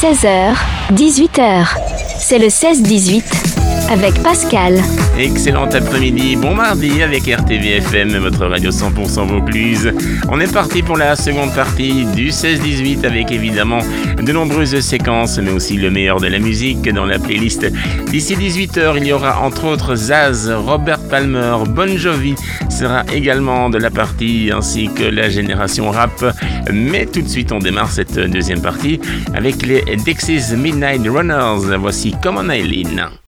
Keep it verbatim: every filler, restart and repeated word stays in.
seize heures, dix-huit heures. C'est le seize dix-huit avec Pascal. Excellent après-midi, bon mardi avec R T V F M, votre radio cent pour cent Vaucluse. On est parti pour la seconde partie du seize dix-huit avec évidemment de nombreuses séquences, mais aussi le meilleur de la musique dans la playlist. D'ici dix-huit heures, il y aura entre autres Zaz, Robert Palmer, Bon Jovi sera également de la partie, ainsi que la génération rap. Mais tout de suite, on démarre cette deuxième partie avec les Dexys Midnight Runners. Voici Come On Eileen.